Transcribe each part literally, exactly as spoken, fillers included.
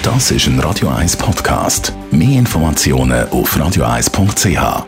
Das ist ein Radio eins Podcast. Mehr Informationen auf radio eins punkt c h.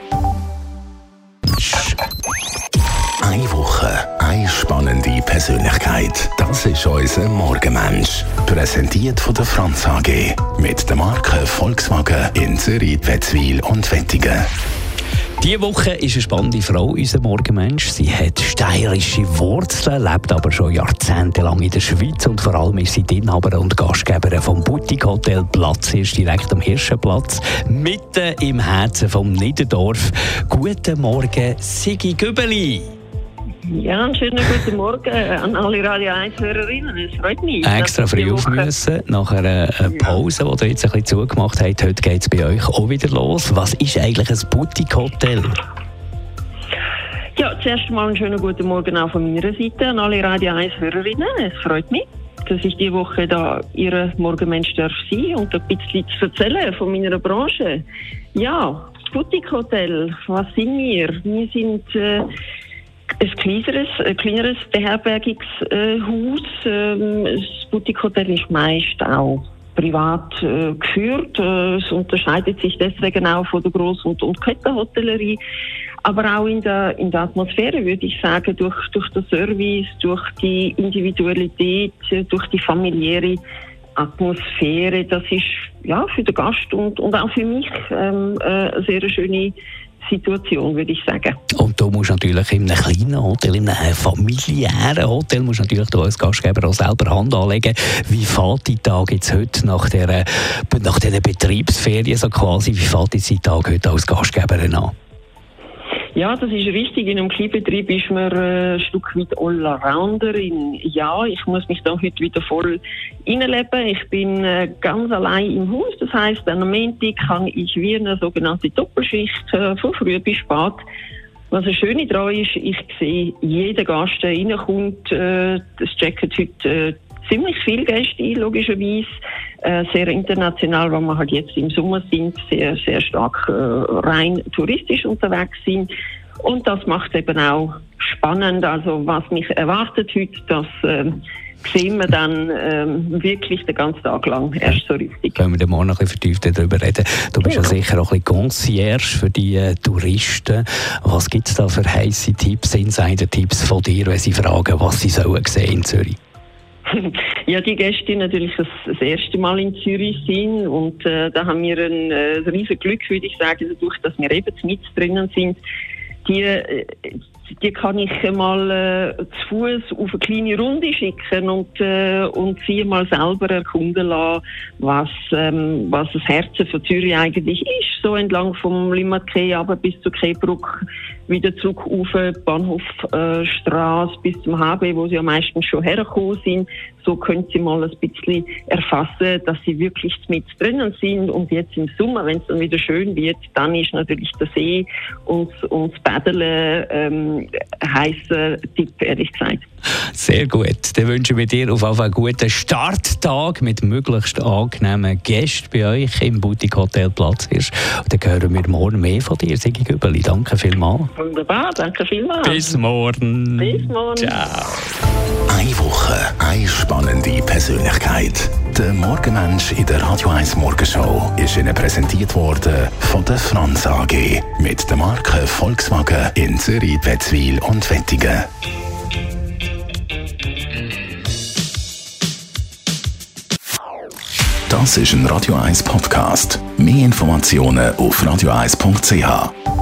Eine Woche, eine spannende Persönlichkeit. Das ist unser Morgenmensch. Präsentiert von der Franz A G. Mit der Marke Volkswagen in Zürich, Wetzwil und Wettingen. Diese Woche ist eine spannende Frau, unser Morgenmensch. Sie hat steirische Wurzeln, lebt aber schon jahrzehntelang in der Schweiz und vor allem ist sie die Inhaberin und Gastgeberin vom Boutique Hotel Platzhirsch, direkt am Hirschenplatz, mitten im Herzen vom Niederdorf. Guten Morgen, Sigi Gübeli. Ja, einen schönen guten Morgen an alle Radio eins-Hörerinnen. Es freut mich. Extra früh auf müssen, nach einer Pause, die ihr jetzt ein bisschen zugemacht habt. Heute geht es bei euch auch wieder los. Was ist eigentlich ein Boutique-Hotel? Ja, zuerst mal einen schönen guten Morgen auch von meiner Seite an alle Radio eins-Hörerinnen. Es freut mich, dass ich diese Woche da Ihr Morgenmensch darf sein und ein bisschen zu erzählen von meiner Branche. Ja, Boutique-Hotel, was sind wir? Wir sind... Äh, Ein kleineres, ein kleineres Beherbergungshaus. Ähm, das Boutique Hotel ist meist auch privat äh, geführt. Äh, es unterscheidet sich deswegen auch von der Gross- und, und Kettenhotellerie. Aber auch in der, in der Atmosphäre, würde ich sagen, durch, durch den Service, durch die Individualität, durch die familiäre Atmosphäre. Das ist ja für den Gast und, und auch für mich ähm, äh, eine sehr schöne Situation, würde ich sagen. Und du musst natürlich in einem kleinen Hotel, in einem familiären Hotel, musst natürlich du als Gastgeber auch selber Hand anlegen. Wie fällt die Tag jetzt heute nach der, nach dieser Betriebsferien so quasi, wie fällt jetzt die Tag heute als Gastgeberin an? Ja, das ist richtig. In einem Kleinbetrieb ist man äh, ein Stück weit Allrounderin. Ja, ich muss mich da heute wieder voll reinleben. Ich bin äh, ganz allein im Haus. Das heisst, am Montag kann ich wie eine sogenannte Doppelschicht äh, von früh bis spät. Was das Schöne daran ist, ich sehe jeden Gast, der reinkommt. Äh, das checken heute äh, ziemlich viele Gäste ein, logischerweise. Äh, sehr international, weil wir halt jetzt im Sommer sind, sehr, sehr stark äh, rein touristisch unterwegs sind. Und das macht eben auch spannend. Also was mich erwartet heute, das äh, sehen wir dann äh, wirklich den ganzen Tag lang erst so richtig. Können wir dann morgen noch ein bisschen vertieft darüber reden. Du bist ja, ja sicher auch ein bisschen Concierge für die äh, Touristen. Was gibt es da für heisse Tipps, Insider-Tipps von dir, wenn sie fragen, was sie sollen sehen in Zürich? Ja, die Gäste, die natürlich das, das erste Mal in Zürich sind und äh, da haben wir ein äh, riesen Glück, würde ich sagen, dadurch, dass wir eben mit drinnen sind. Die, äh, die kann ich mal äh, zu Fuß auf eine kleine Runde schicken und, äh, und sie mal selber erkunden lassen, was, ähm, was das Herz von Zürich eigentlich ist. So entlang vom Limmat-Quai aber bis zur Quaibrücke, wieder zurück auf die Bahnhofstrasse äh, bis zum H B, wo sie ja meistens schon hergekommen sind. So können sie mal ein bisschen erfassen, dass sie wirklich mit drinnen sind. Und jetzt im Sommer, wenn es dann wieder schön wird, dann ist natürlich der See und, und das Paddeln ähm, heißer Tipp, ehrlich gesagt. Sehr gut. Dann wünschen wir dir auf jeden Fall einen guten Starttag mit möglichst angenehmen Gästen bei euch im Boutique Hotel Platzhirsch. Und dann hören wir morgen mehr von dir, Sigi Gübeli. Danke vielmals. Wunderbar, danke vielmals. Bis morgen. Bis morgen. Ciao. Eine Woche, eine spannende Persönlichkeit. Der Morgenmensch in der Radio eins Morgenshow ist Ihnen präsentiert worden von der Franz A G. Mit der Marke Volkswagen in Zürich, Wetzwil und Wettingen. Das ist ein Radio eins Podcast. Mehr Informationen auf radio eins punkt c h.